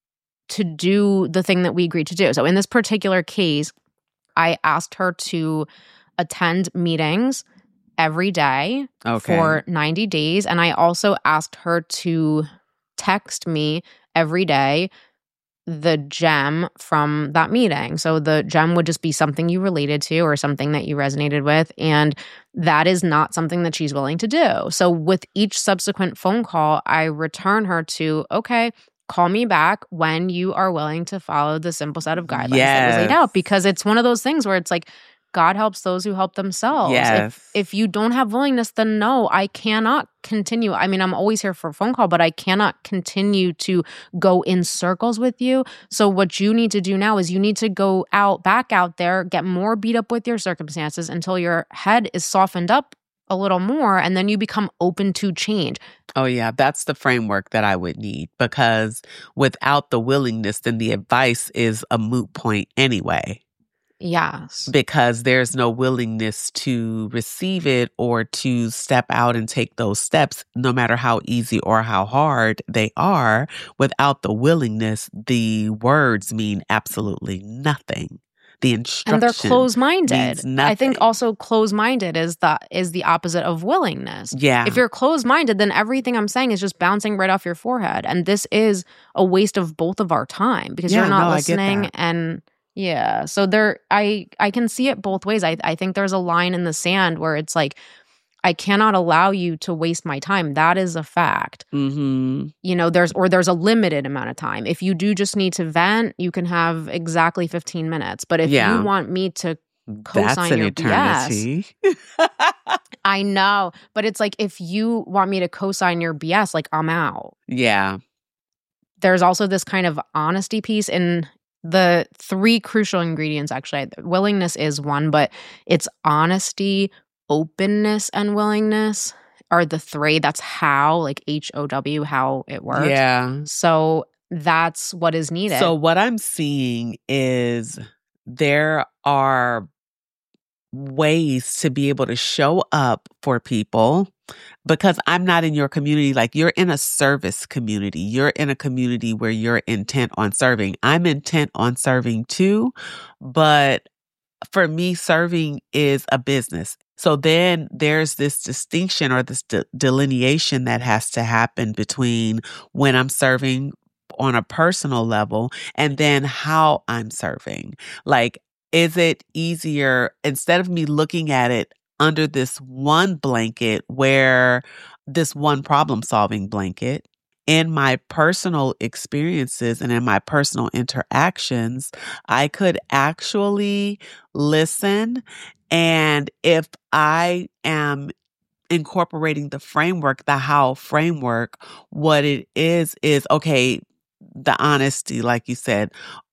to do the thing that we agreed to do. So in this particular case, I asked her to attend meetings every day for 90 days. And I also asked her to text me every day the gem from that meeting. So the gem would just be something you related to or something that you resonated with. And that is not something that she's willing to do. So with each subsequent phone call, I return her to, okay, call me back when you are willing to follow the simple set of guidelines that was laid out. Because it's one of those things where it's like, God helps those who help themselves. Yes. If you don't have willingness, then no, I cannot continue. I mean, I'm always here for a phone call, but I cannot continue to go in circles with you. So what you need to do now is you need to go back out there, get more beat up with your circumstances until your head is softened up a little more, and then you become open to change. Oh, yeah. That's the framework that I would need, because without the willingness, then the advice is a moot point anyway. Yes. Because there's no willingness to receive it or to step out and take those steps, no matter how easy or how hard they are. Without the willingness, the words mean absolutely nothing. The instruction and they're closed-minded. means I think nothing. also closed-minded is the opposite of willingness. Yeah. If you're closed-minded, then everything I'm saying is just bouncing right off your forehead, and this is a waste of both of our time because you're not listening. And yeah, so I can see it both ways. I think there's a line in the sand where it's like, I cannot allow you to waste my time. That is a fact. Mm-hmm. There's a limited amount of time. If you do just need to vent, you can have exactly 15 minutes. But if you want me to co-sign your BS, I know. But it's like, if you want me to co-sign your BS, like, I'm out. Yeah. There's also this kind of honesty piece in the three crucial ingredients, actually. Willingness is one, but it's honesty, openness, and willingness are the three. That's how, like HOW, how it works. Yeah. So that's what is needed. So what I'm seeing is there are ways to be able to show up for people, because I'm not in your community. Like, you're in a service community. You're in a community where you're intent on serving. I'm intent on serving too, but for me, serving is a business. So then there's this distinction or this delineation that has to happen between when I'm serving on a personal level and then how I'm serving. Like, is it easier, instead of me looking at it under this one blanket, where this one problem-solving blanket. In my personal experiences and in my personal interactions, I could actually listen. And if I am incorporating the framework, the how framework, what it is, okay, the honesty, like you said.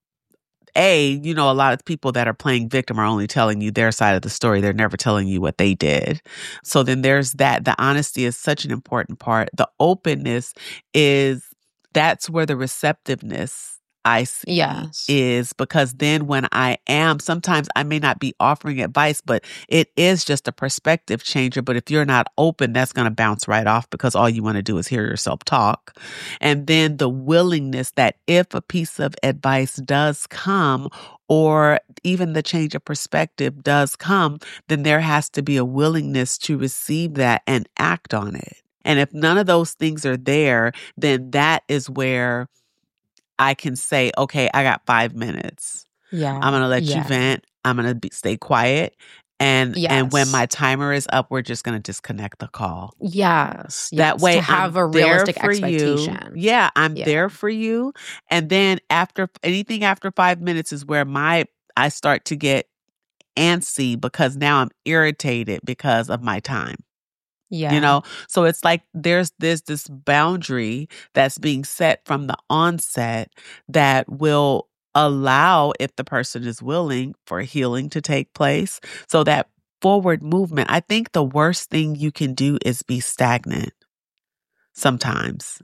A lot of people that are playing victim are only telling you their side of the story. They're never telling you what they did. So then there's that. The honesty is such an important part. The openness that's where the receptiveness I see is, because then when sometimes I may not be offering advice, but it is just a perspective changer. But if you're not open, that's going to bounce right off, because all you want to do is hear yourself talk. And then the willingness that if a piece of advice does come, or even the change of perspective does come, then there has to be a willingness to receive that and act on it. And if none of those things are there, then that is where I can say, okay, I got 5 minutes. Yeah. I'm going to let you vent. I'm going to stay quiet. And when my timer is up, we're just going to disconnect the call. Yes. That way, to have a realistic expectation. Yeah, I'm there for you. And then after 5 minutes is where I start to get antsy, because now I'm irritated because of my time. Yeah. So it's like there's this boundary that's being set from the onset that will allow, if the person is willing, for healing to take place. So that forward movement, I think the worst thing you can do is be stagnant sometimes.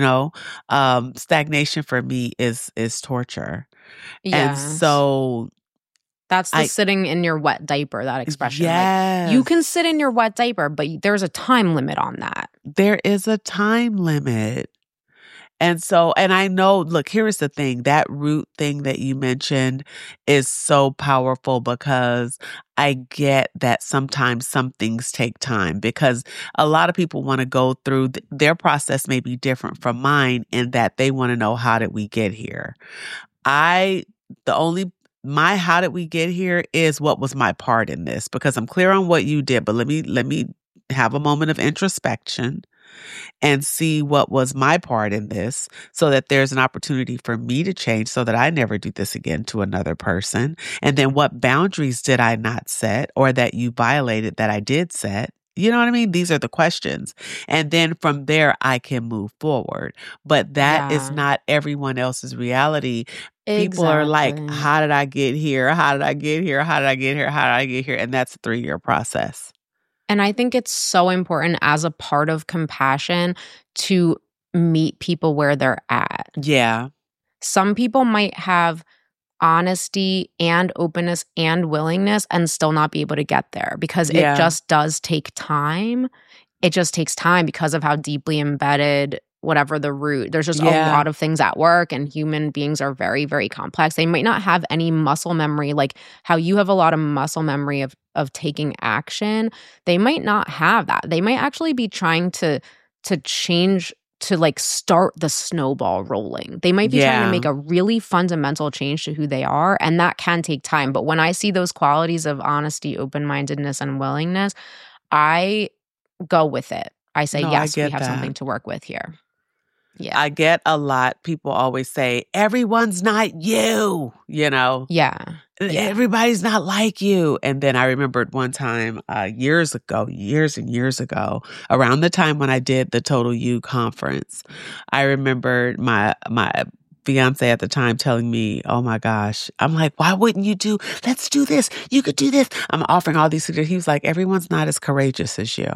Stagnation for me is torture. Yes. And so that's the sitting in your wet diaper, that expression. Yes. Like, you can sit in your wet diaper, but there's a time limit on that. There is a time limit. And I know, look, here's the thing, that root thing that you mentioned is so powerful, because I get that sometimes some things take time, because a lot of people want to go through, their process may be different from mine, in that they want to know, how did we get here? My how did we get here is, what was my part in this? Because I'm clear on what you did, but let me have a moment of introspection and see what was my part in this, so that there's an opportunity for me to change, so that I never do this again to another person. And then what boundaries did I not set, or that you violated that I did set? You know what I mean? These are the questions. And then from there, I can move forward. But that is not everyone else's reality. People are like, how did I get here? How did I get here? How did I get here? How did I get here? And that's a 3-year process. And I think it's so important, as a part of compassion, to meet people where they're at. Yeah. Some people might have honesty and openness and willingness and still not be able to get there, because it just does take time. It just takes time because of how deeply embedded, whatever the root, there's just a lot of things at work, and human beings are very, very complex. They might not have any muscle memory, like how you have a lot of muscle memory of taking action. They might not have that. They might actually be trying to change, to like start the snowball rolling. They might be trying to make a really fundamental change to who they are, and that can take time. But when I see those qualities of honesty, open-mindedness, and willingness, I go with it. I say, yes, we have something to work with here. Yeah. I get a lot. People always say, everyone's not you, Yeah. Everybody's not like you. And then I remembered one time years and years ago, around the time when I did the Total You conference, I remembered my fiance at the time telling me, oh my gosh, I'm like, why wouldn't you let's do this. You could do this. I'm offering all these suggestions. He was like, everyone's not as courageous as you.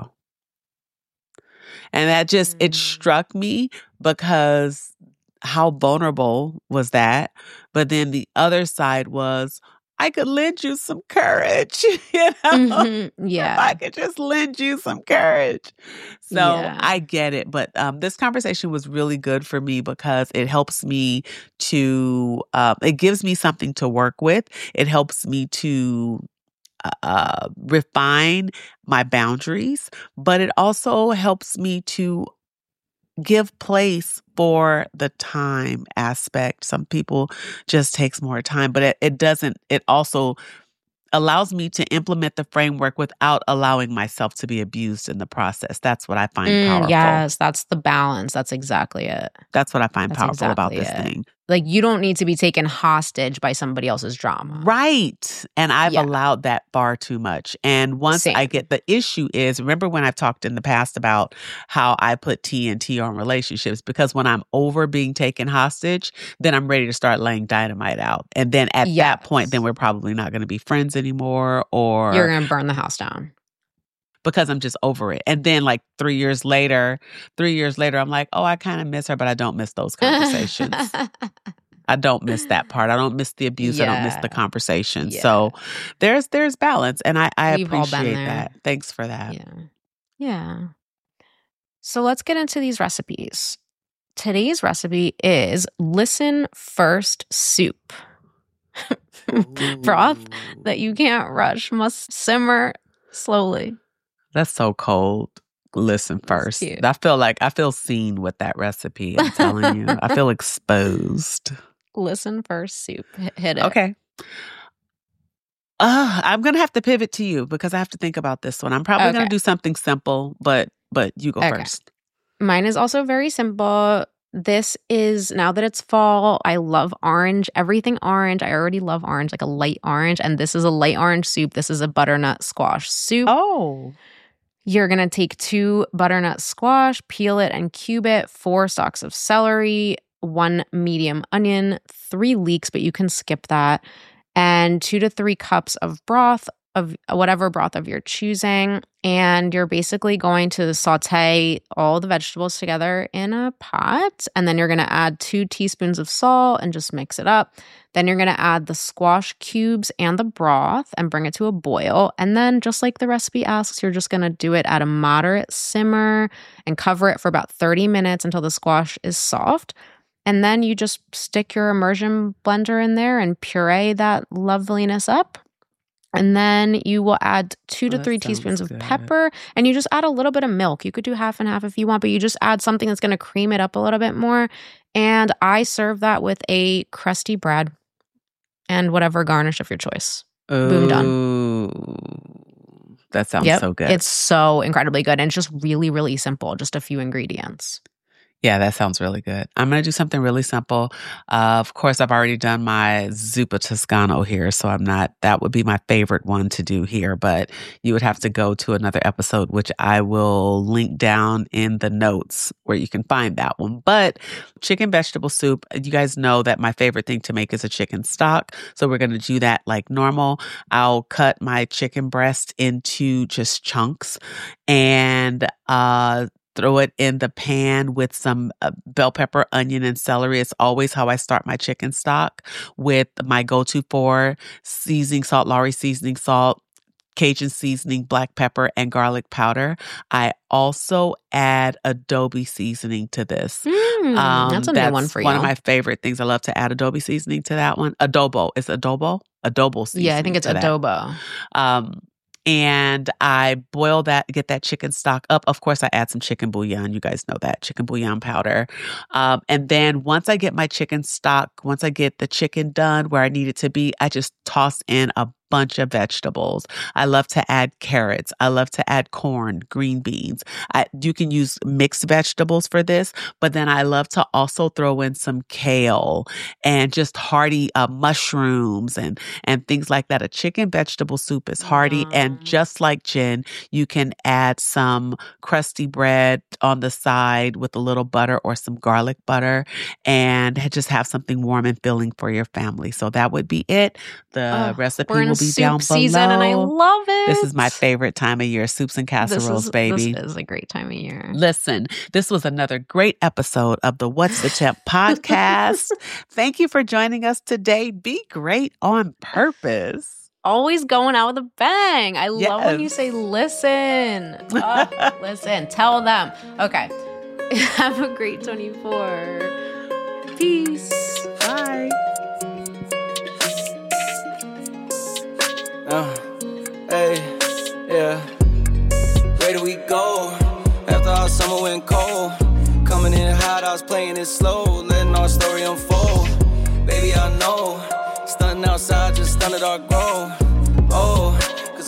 And that just, it struck me, because how vulnerable was that? But then the other side was, I could lend you some courage, Mm-hmm. Yeah. If I could just lend you some courage. So I get it. But this conversation was really good for me, because it helps me to, it gives me something to work with. It helps me to refine my boundaries, but it also helps me to give place for the time aspect. Some people just takes more time, but it doesn't, it also allows me to implement the framework without allowing myself to be abused in the process. That's what I find powerful. Yes, that's the balance. That's exactly it. That's what I find powerful about this thing. Like, you don't need to be taken hostage by somebody else's drama. Right. And I've allowed that far too much. And once I get, the issue is, remember when I've talked in the past about how I put TNT on relationships, because when I'm over being taken hostage, then I'm ready to start laying dynamite out. And then at that point, then we're probably not going to be friends anymore, or you're going to burn the house down. Because I'm just over it. And then like 3 years later, I'm like, oh, I kind of miss her, but I don't miss those conversations. I don't miss that part. I don't miss the abuse. I don't miss the conversation. So there's balance. And I appreciate that. Thanks for that. Yeah. So let's get into these recipes. Today's recipe is listen first soup. Broth that you can't rush must simmer slowly. That's so cold. Listen first. I feel seen with that recipe. I'm telling you. I feel exposed. Listen first soup. Hit it. Okay. I'm going to have to pivot to you because I have to think about this one. I'm probably going to do something simple, but you go first. Mine is also very simple. This is, now that it's fall, I love orange, everything orange. I already love orange, like a light orange. And this is a light orange soup. This is a butternut squash soup. Oh. You're going to take 2 butternut squash, peel it and cube it, 4 stalks of celery, 1 medium onion, 3 leeks, but you can skip that, and 2 to 3 cups of broth, of whatever broth of your choosing. And you're basically going to saute all the vegetables together in a pot. And then you're going to add 2 teaspoons of salt and just mix it up. Then you're going to add the squash cubes and the broth and bring it to a boil. And then, just like the recipe asks, you're just going to do it at a moderate simmer and cover it for about 30 minutes until the squash is soft. And then you just stick your immersion blender in there and puree that loveliness up. And then you will add 2 to 3 teaspoons of pepper, and you just add a little bit of milk. You could do half and half if you want, but you just add something that's going to cream it up a little bit more. And I serve that with a crusty bread and whatever garnish of your choice. Ooh, boom, done. That sounds so good. It's so incredibly good, and it's just really, really simple. Just a few ingredients. Yeah, that sounds really good. I'm going to do something really simple. Of course, I've already done my zuppa toscano here, so that would be my favorite one to do here, but you would have to go to another episode, which I will link down in the notes where you can find that one. But chicken vegetable soup, you guys know that my favorite thing to make is a chicken stock. So we're going to do that like normal. I'll cut my chicken breast into just chunks and, throw it in the pan with some bell pepper, onion, and celery. It's always how I start my chicken stock, with my go-to for seasoning salt, Lawry seasoning salt, Cajun seasoning, black pepper, and garlic powder. I also add adobe seasoning to this. That's a new one for you. One of my favorite things. I love to add adobe seasoning to that one. Adobo. It's adobo? Adobo seasoning. Yeah, I think it's adobo. And I boil that, get that chicken stock up. Of course, I add some chicken bouillon. You guys know that, chicken bouillon powder. And then once I get my chicken stock, once I get the chicken done where I need it to be, I just toss in a bunch of vegetables. I love to add carrots. I love to add corn, green beans. You can use mixed vegetables for this, but then I love to also throw in some kale and just hearty mushrooms and things like that. A chicken vegetable soup is hearty. And just like Jen, you can add some crusty bread on the side with a little butter or some garlic butter and just have something warm and filling for your family. So that would be it. The recipe will be down below. Season, and I love it. This is my favorite time of year, soups and casseroles, baby. This is a great time of year. Listen, this was another great episode of the What's the Temp podcast. Thank you for joining us today. Be great on purpose. Always going out with a bang. I love when you say listen. Listen, tell them. Okay. Have a great 24. Peace. Bye. Hey, yeah. Where do we go? After our summer went cold, coming in hot, I was playing it slow, letting our story unfold. Baby, I know, stunting outside, just stunted our growth. Oh,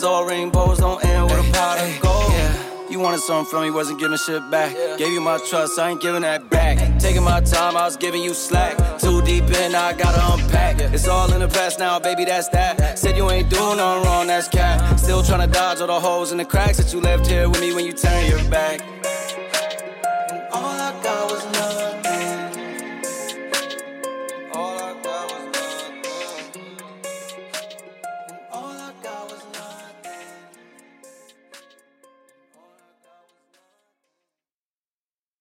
all rainbows don't end with a pot of gold. You wanted something from me, wasn't giving shit back. Gave you my trust, I ain't giving that back. Taking my time, I was giving you slack. Too deep in, I gotta unpack. It's all in the past now, baby, that's that. Said you ain't doing nothing wrong, that's cap. Still tryna dodge all the holes in the cracks that you left here with me when you turn your back.